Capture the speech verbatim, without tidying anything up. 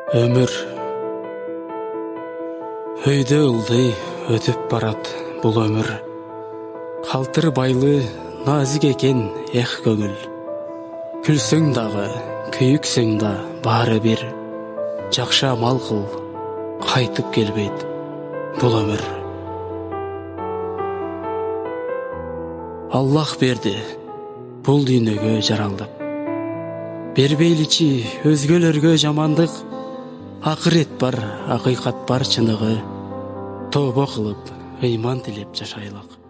Өмір өйді ылдый өтіп барат бұл өмір. Қалтыр байлы назик екен ех көңіл. Күлсең дағы, күйіксең да бары бір. Жақша амал қыл, қайтып келбейді бұл өмір. Аллах берді бұл дүниеге жаралдық. Бербейлічі өзгелерге жамандық. Ақырет бар, ақиқат бар чынығы. Тоба қылып, иман тілеп жашайлық.